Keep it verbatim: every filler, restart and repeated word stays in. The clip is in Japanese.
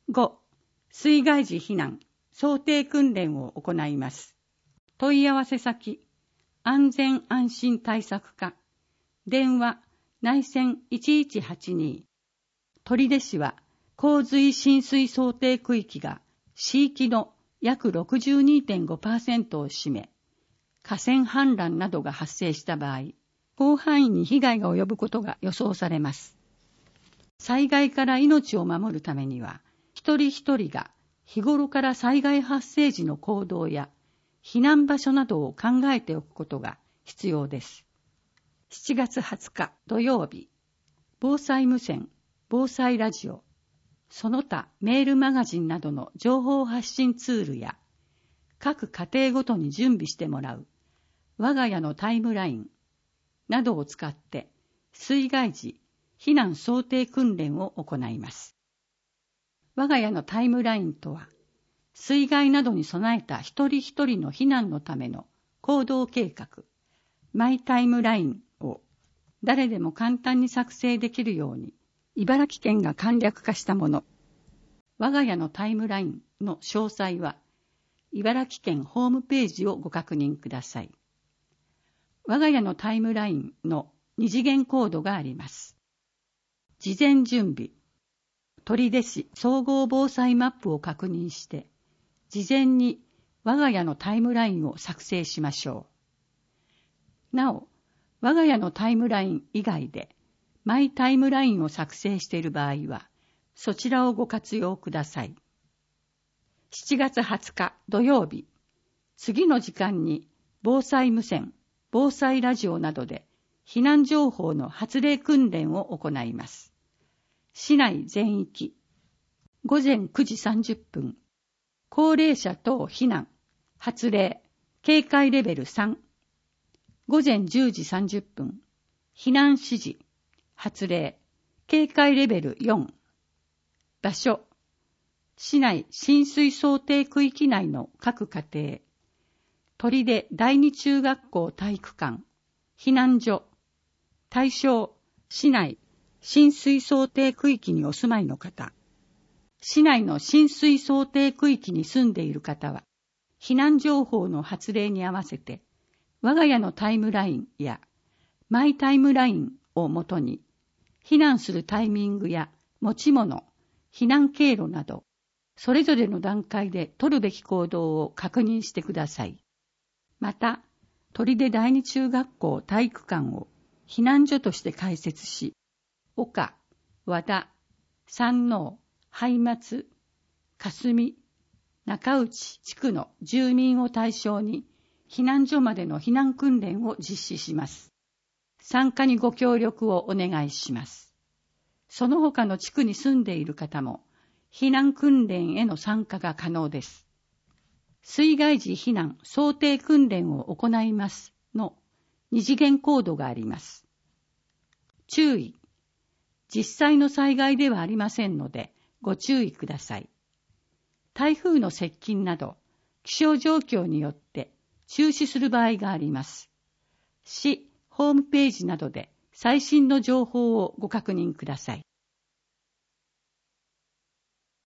ご. 水害時避難、想定訓練を行います。問い合わせ先、安全安心対策課、電話、内線いちいちはちに。取手市は、洪水浸水想定区域が市域の約 ろくじゅうにてんごパーセント を占め、河川氾濫などが発生した場合、広範囲に被害が及ぶことが予想されます。災害から命を守るためには、一人一人が日頃から災害発生時の行動や避難場所などを考えておくことが必要です。しちがつはつか土曜日、防災無線、防災ラジオ、その他メールマガジンなどの情報発信ツールや、各家庭ごとに準備してもらう我が家のタイムラインなどを使って水害時避難想定訓練を行います。我が家のタイムラインとは、水害などに備えた一人一人の避難のための行動計画、マイタイムラインを誰でも簡単に作成できるように、茨城県が簡略化したもの。我が家のタイムラインの詳細は、茨城県ホームページをご確認ください。我が家のタイムラインの二次元コードがあります。事前準備。取手市総合防災マップを確認して、事前に我が家のタイムラインを作成しましょう。なお、我が家のタイムライン以外で、マイタイムラインを作成している場合は、そちらをご活用ください。しちがつはつか土曜日、次の時間に防災無線、防災ラジオなどで避難情報の発令訓練を行います。市内全域、ごぜんくじさんじゅっぷん、高齢者等避難、発令、警戒レベルさん、ごぜんじゅうじさんじゅっぷん、避難指示、発令、警戒レベルよん、場所、市内浸水想定区域内の各家庭、取手第二中学校体育館、避難所、対象、市内浸水想定区域にお住まいの方、市内の浸水想定区域に住んでいる方は、避難情報の発令に合わせて、我が家のタイムラインやマイタイムラインをもとに、避難するタイミングや持ち物、避難経路など、それぞれの段階で取るべき行動を確認してください。また、取手第二中学校体育館を避難所として開設し、岡、和田、山王、拝松、霞、中内地区の住民を対象に避難所までの避難訓練を実施します。参加にご協力をお願いします。その他の地区に住んでいる方も避難訓練への参加が可能です。水害時避難想定訓練を行いますの二次元コードがあります。注意。実際の災害ではありませんのでご注意ください。台風の接近など気象状況によって中止する場合があります。市ホームページなどで最新の情報をご確認ください。